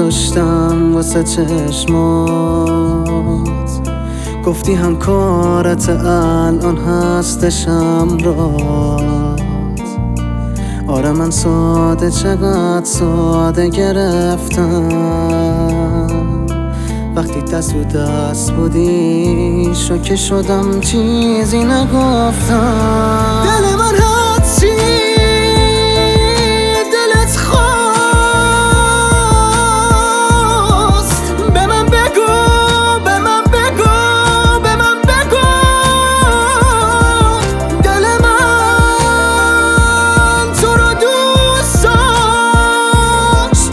گذاشتم واسه چشمات، گفتی همکارت الان هستشم رات. آره من ساده چقدر ساده گرفتم، وقتی دست و دست بودی شوکه شدم چیزی نگفتم. دل من هستی دلت خواست، به من بگو به من بگو به من بگو. دل من تو رو دوست داشت،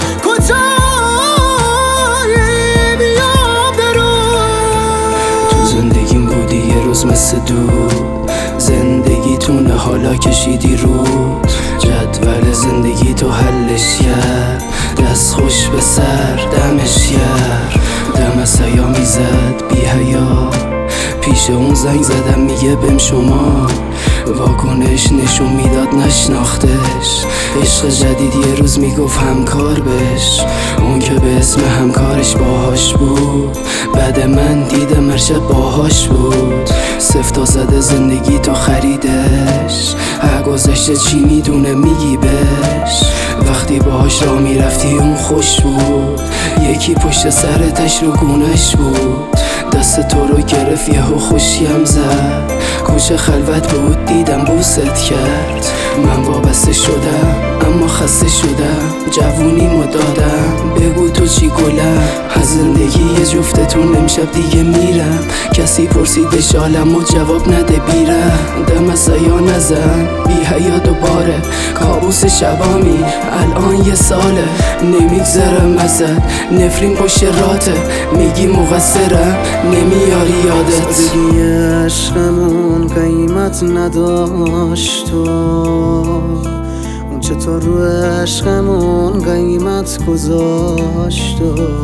کجایی بیا برو. تو زندگیم بودی یه روز مثل دود، زندگیتونه حالا کشیدی رود. جدول زندگی تو حلش کرد، دست خوش به سر دمش کرد. دم سیا میزد بی حیا، پیش اون زنگ زدم میگه بهم شما. واکنش نشون میداد نشناختش، عشق جدید یه روز میگفت همکار بش. اون که به اسم همکارش باهاش بود، بعد من دیدم هر باهاش بود. سفتا زده زندگی تو خریدش، گذشته چی میدونه میگی بش. وقتی باهاش را میرفتی اون خوش بود، یکی پشت سرتش رو گونش بود. دست تو رو گرفت یهو خوشیم زد، کوچه خلوت بود دیدم بوست کرد. من وابسته شدم اما خسته شدم، جوونیمو دادم بگو تو چی گلم. از زندگی یه جفتتون امشب دیگه میرم، کسی پرسیدش حالم و جواب نده بیرم. دم از سیا نزن بی حیا دوباره، کابوس شبامی الان یه ساله. نمیگذرم ازت نفرین پشت راته، میگی مقصرم نمیاری یادت. سادگی عشقمون قیمت نداشت، اون چطور رو عشقمون قیمت گذاشت.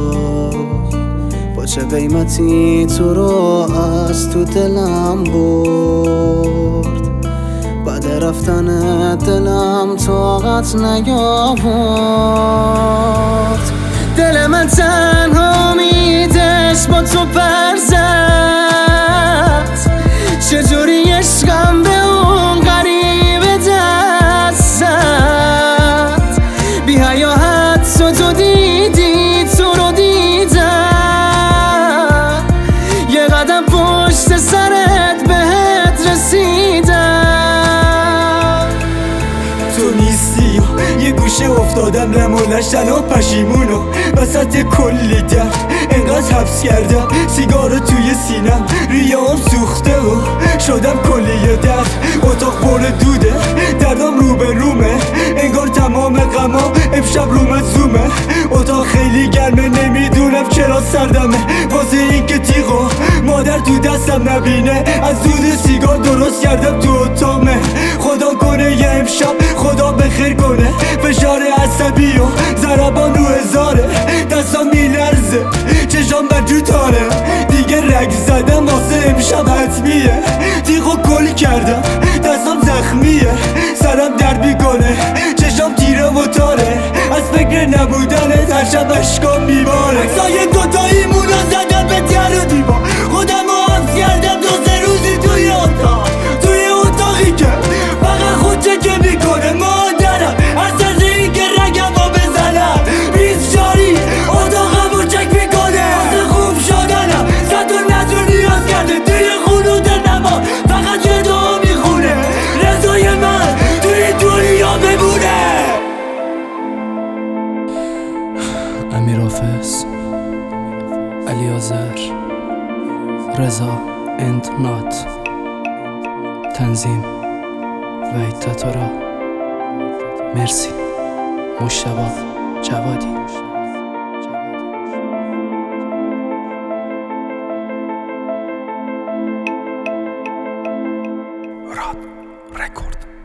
با چه قیمتی تو رو از تو دلم برد، بعد رفتن دلم طاقت نیاورد. دل من تنها میدش با تو برزد، چجوری عشقم به اون غریبه دست زد. بی حیا حتی تو دیدی تو رو دیدم، یه قدم پشت سرت بهت رسیدم. تو نیستی و یه گوشه افتادم رمولشن و پشیمونو وسط کلی درد. انقدر حبس کردم سیگارو توی سینم، ریام سوخته و شدم کلی درد. اتاق پر دوده دردم رو به رومه، انگار تمام غما امشب روم زومه. اتاق خیلی گرمه نمیدونم چرا سردمه، واسه این که تیغو مادر تو دستم نبینه. از دود سیگار درست کردم تو اتاقمه. خدا کنه یه امشب خدا بخیر کنه، فشار عصبی و ضربان رو هزاره. دستام میلرزه چشام بر جو تاره، دیگه رگ زدم واسه امشب حتمیه. تیغو کل کردم دستام زخمیه، سرم درد میکنه چشام تیره و تاره. از فکر نبودنت هر شب اشکام میباره. عکسای دوتاییمون رو زدم به در و دیوار، خودم رو حفظ کردم 2-3 روزی توی اتاق. توی اتاقی که فقط خود چکه میکنه مادرم، از از این که رگم رو بزنم 20 جاری اتاقم رو چک میکنه. واسه خوب شدنم صد و نظر نیاز کرده، توی خونود نما فقط یه دعا میخونه رضای من توی دنیا بمونه. امیر حافظ، علیاذر، رضا اند نات، تنظیم وحید تاتارا. مرسی. مجتبی جوادی. راد رکورد.